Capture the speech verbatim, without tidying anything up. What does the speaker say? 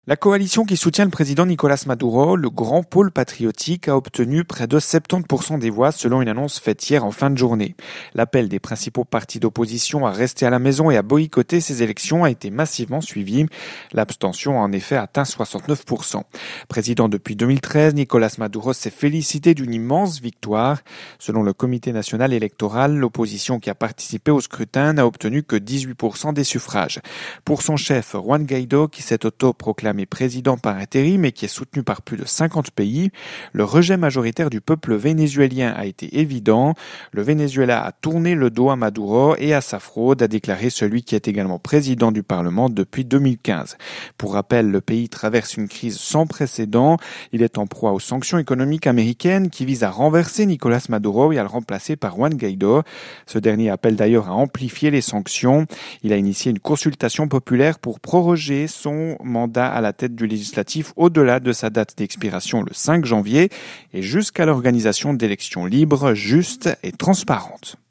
La coalition qui soutient le président Nicolás Maduro, le Grand Pôle Patriotique, a obtenu près de soixante-dix pour cent des voix selon une annonce faite hier en fin de journée. L'appel des principaux partis d'opposition à rester à la maison et à boycotter ces élections a été massivement suivi. L'abstention a en effet atteint soixante-neuf pour cent. Président depuis deux mille treize, Nicolás Maduro s'est félicité d'une immense victoire. Selon le Comité national électoral, l'opposition qui a participé au scrutin n'a obtenu que dix-huit pour cent des suffrages. Pour son chef, Juan Guaidó, qui s'est autoproclamé président par intérim et qui est soutenu par plus de cinquante pays, le rejet majoritaire du peuple vénézuélien a été évident. Le Venezuela a tourné le dos à Maduro et à sa fraude, a déclaré celui qui est également président du Parlement depuis deux mille quinze. Pour rappel, le pays traverse une crise sans précédent. Il est en proie aux sanctions économiques américaines qui visent à renverser Nicolás Maduro et à le remplacer par Juan Guaidó. Ce dernier appelle d'ailleurs à amplifier les sanctions. Il a initié une consultation populaire pour proroger son mandat à la tête du législatif au-delà de sa date d'expiration le cinq janvier et jusqu'à l'organisation d'élections libres, justes et transparentes.